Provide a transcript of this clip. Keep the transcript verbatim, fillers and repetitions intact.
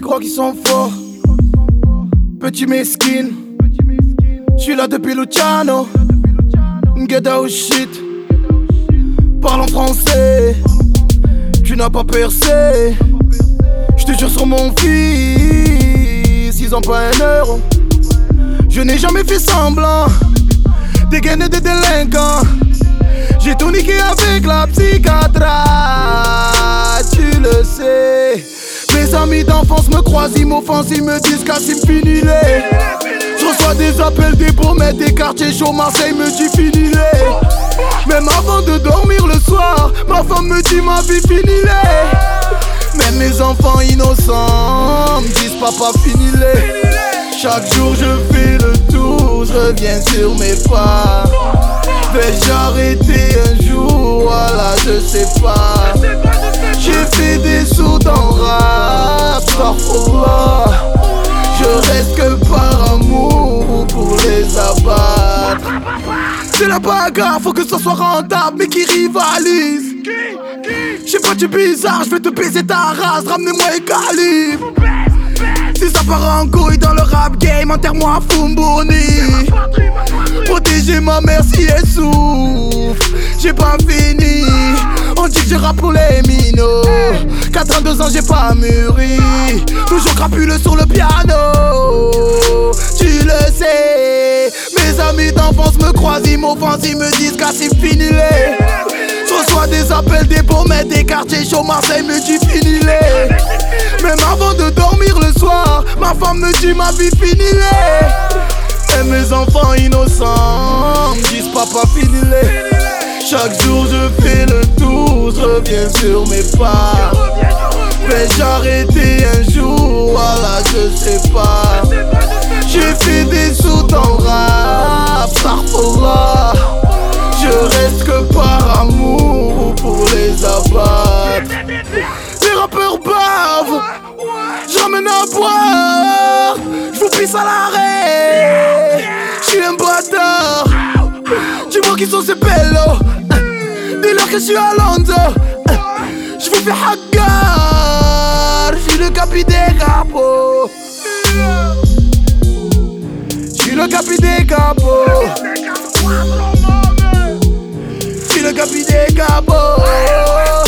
croient qu'ils sont forts. Petit mesquine, j'suis là depuis Luciano. Get out shit, parle en français. Tu n'as pas percé. J'te jure sur mon fils, ils ont pas un euro. Je n'ai jamais fait semblant. Des gaines et des délinquants. J'ai tout niqué avec la psychiatre. Tu le sais. Mes amis d'enfance me croisent, ils m'offensent, ils me disent Kassim finis-les. Je reçois des appels des pommettes, des quartiers chauds, Marseille me dit finis-les. Même avant de dormir le soir, ma femme me dit ma vie finis-les. Même mes enfants innocents me disent papa finis-les. Chaque jour je fais le tour, je reviens sur mes pas. Vais-je arrêter un jour, voilà je sais pas. J'ai fait des sauts dans rap, parfois. Je reste que par amour pour les abattre. C'est la bagarre, faut que ça soit rentable, mais qui rivalise. J'sais pas du bizarre, j'vais te baiser ta race, ramenez-moi un calibre. Si ça part en couille dans le rap game, enterre-moi à Fumbuni. Protéger ma mère si elle souffre, j'ai pas fini. On dit que je rappe pour les minots. quatre-vingt-deux ans j'ai pas mûri. Toujours crapuleux sur le piano. Tu le sais. Mes amis d'enfance me croisent, ils m'offensent, ils me disent Kassim finis-les. Je reçois des appels des pommettes, des quartiers chauds, Marseille me dit finis-les. Même avant de dormir le soir, ma femme me dit ma vie finis-les. Et mes enfants innocents me disent papa finis-les. Chaque jour je fais le tour, je reviens sur mes pas. Vais-je arrêter un jour, voilà je sais pas. J'ai fait des sauts dans rap, parfois. Je reste que par amour pour les abattre. Les rappeurs bavent, je ramène à boire. Je vous pisse à l'arrêt, je suis un bâtard. Tu vois qui sont ces bellos. Dis-leur que je suis Alonso. Je vous fais hagar. Je suis le capi des capots. Je suis le capi des capots. Je suis le capi des capots.